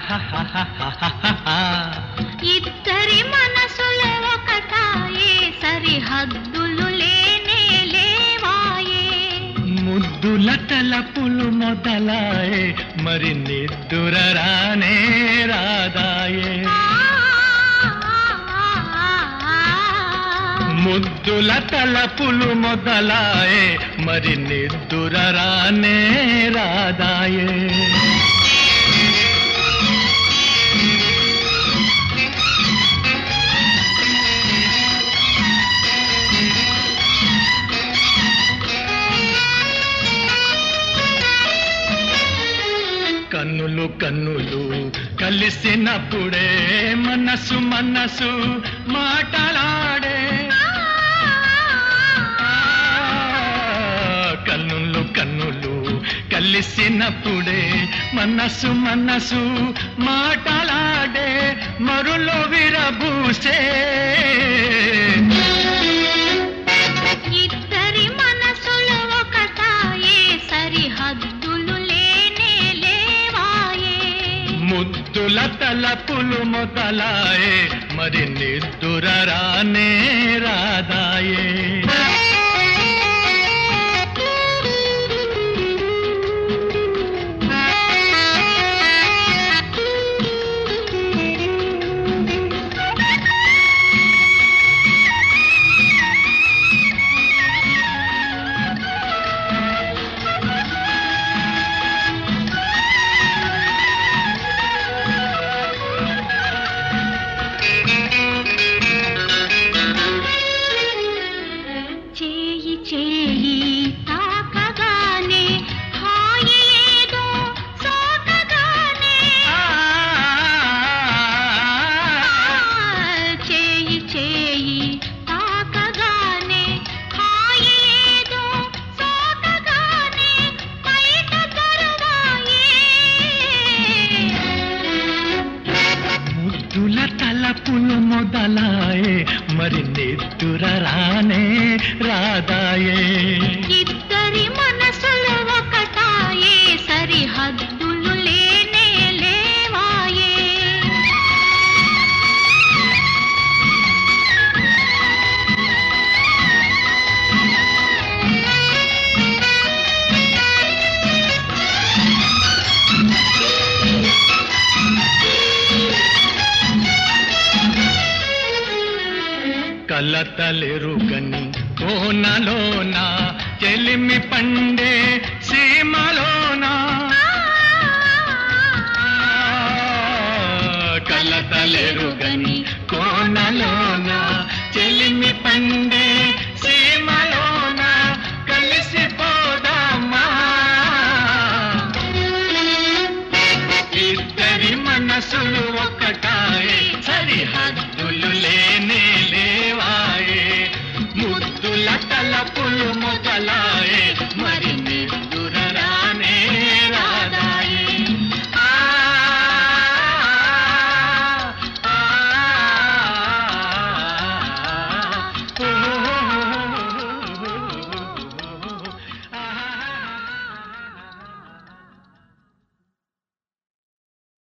ఇద్దరి మనసులే ఒకటాయే సరిహద్దులు లేనే లేవాయే ముద్దుల తలపులు మొదలాయే మరి నిద్దుర రానే రాదాయే ముద్దుల తలపులు మొదలాయే మరి నిద్దుర రానే రాదాయే కన్నులు కన్నులు కలిసినప్పుడే మనసు మనసు మాటలాడే కన్నులు కన్నులు కలిసినప్పుడే మనసు మనసు మాటలాడే మరులో విరబూసే ఇద్దరి మనసులు ఒకటాయే సరిహద్దులు లేనే లేవాయే ముద్దుల తలపులు మొదలాయే మరి నిద్దుర రానే రాదాయే చేయి చేయి తాకగానే హాయి ఏదో సోకగానే చేయి చేయి తాకగానే హాయి ఏదో సోకగానే బయట దొరవాయే ముద్దుల తలపులు మొదలాయే మరి నిద్దుర రానే రాదాయే ఇద్దరి మనసులు ఒకటాయే సరిహద్దులు లేనే లేవాయే కలతలెరుగని కోనలోన చెలిమి పండే సీమలోన కలతలెరుగని కోనలోన చెలిమి పండే సీమలోన కలిసిపోదామా ఇద్దరి మనసులు ఒక